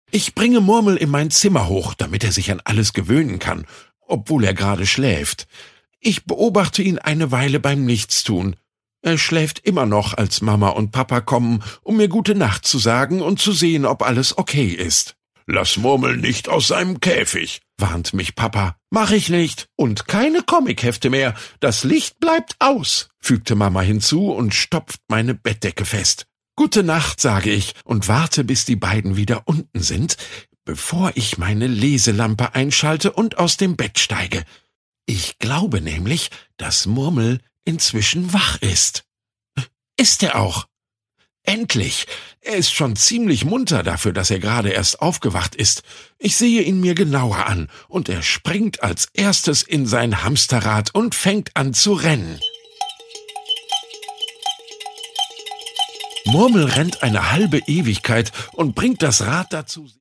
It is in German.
Ich bringe Murmel in mein Zimmer hoch, damit er sich an alles gewöhnen kann, obwohl er gerade schläft. Ich beobachte ihn eine Weile beim Nichtstun. Er schläft immer noch, als Mama und Papa kommen, um mir gute Nacht zu sagen und zu sehen, ob alles okay ist. »Lass Murmel nicht aus seinem Käfig«, warnt mich Papa. »Mach ich nicht. Und keine Comichefte mehr. Das Licht bleibt aus«, fügte Mama hinzu und stopft meine Bettdecke fest. »Gute Nacht«, sage ich und warte, bis die beiden wieder unten sind, bevor ich meine Leselampe einschalte und aus dem Bett steige. Ich glaube nämlich, dass Murmel inzwischen wach ist. Ist er auch? Endlich! Er ist schon ziemlich munter dafür, dass er gerade erst aufgewacht ist. Ich sehe ihn mir genauer an, und er springt als erstes in sein Hamsterrad und fängt an zu rennen. Murmel rennt eine halbe Ewigkeit und bringt das Rad dazu,